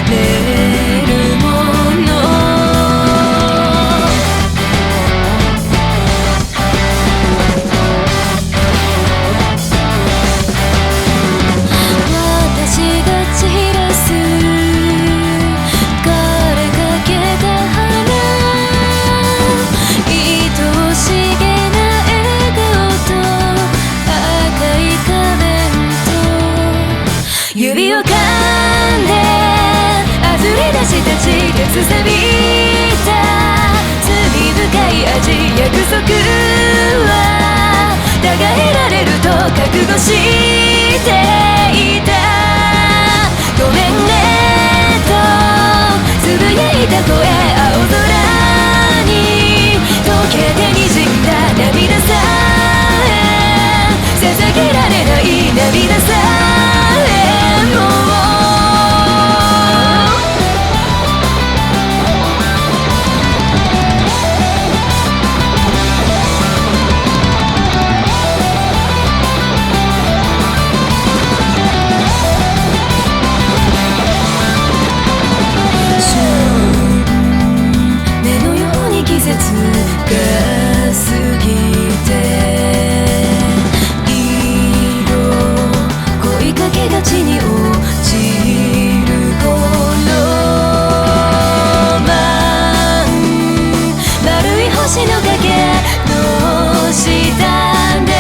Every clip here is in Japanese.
れるもの。私が散らす枯れかけた花、愛しげな笑顔と赤い仮面と指を噛んで溢れ出した血でさびた罪深い味、約束は違えられると覚悟していた。ごめんねとつぶやいた声、青空に溶けて滲んだ涙さえ捧げられない涙さえも星の影の下で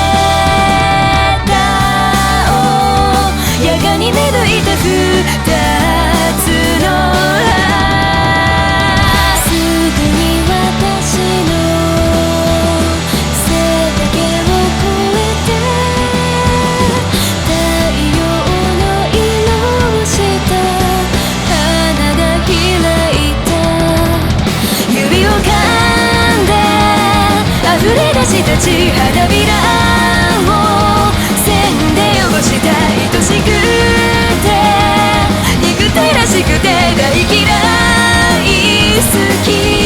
やがに芽吹いた二つの葉、すぐに私の背丈を越えて太陽の色をした花が開いた。指を溢れ出した血花びらを線で汚した愛しくて憎たらしくて大嫌い好き。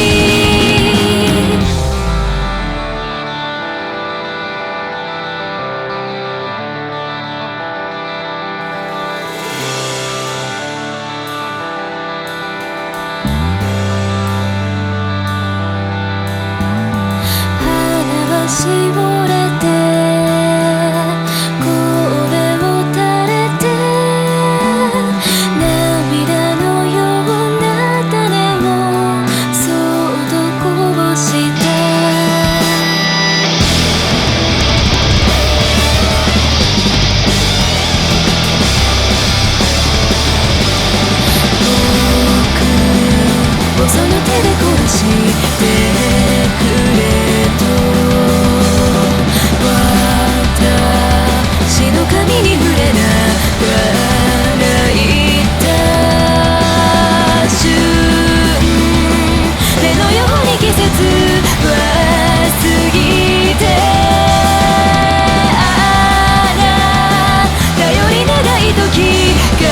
絞れて声を垂れて涙のような種をそっとこぼした僕をその手で殺してくれ髪に触れながら言った瞬、目のように季節は過ぎて、あら頼り長い時が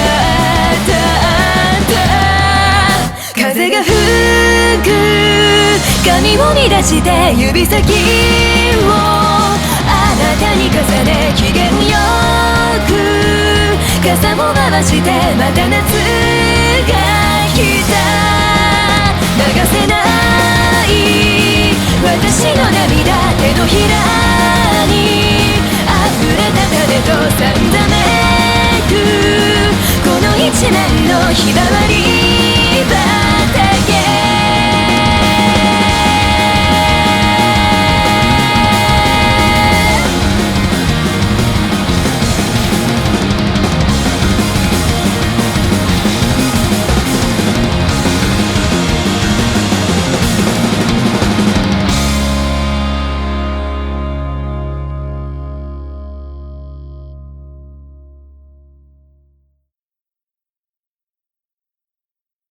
経った。風が吹く髪を乱して指先をあなたに重ね機嫌よく傘も回してまた夏が来た。流せない私の涙、手のひらに溢れた種とさんざめくこの一年のひまわり